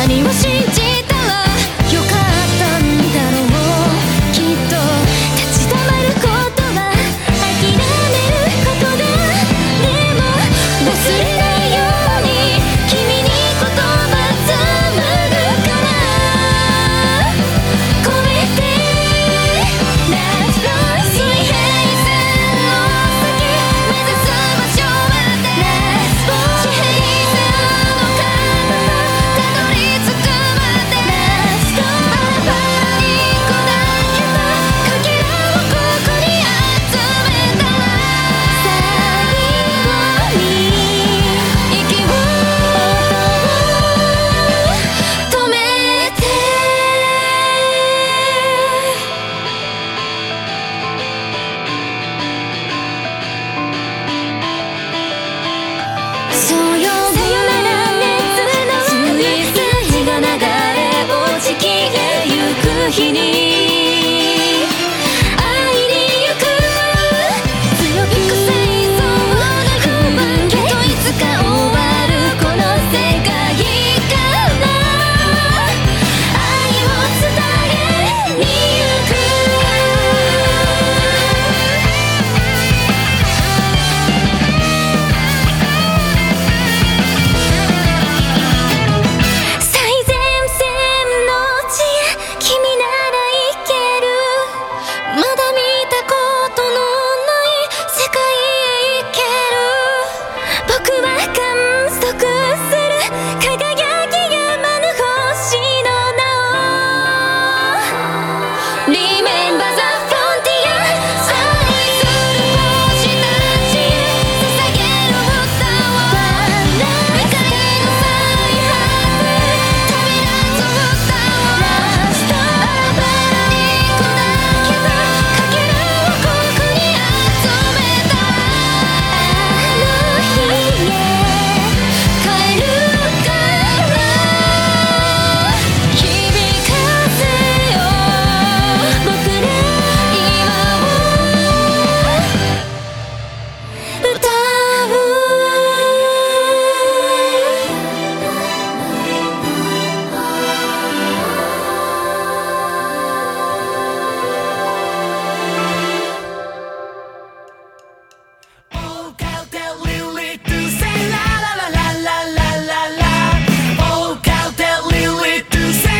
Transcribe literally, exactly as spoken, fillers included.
何を信じたらよかったんだろう。きっと立ち止まることは諦めることだ。でも忘れないように君に言葉紡ぐから超えて Let's fly 水平線の先目指す場所まで Let's fly 地平線の彼方たどり着くまで Let's go パパに砕けたかけらをここに集めたら最後に息を止めてそうよさよなら熱のスイーツ日が流れ落ち消えゆく日に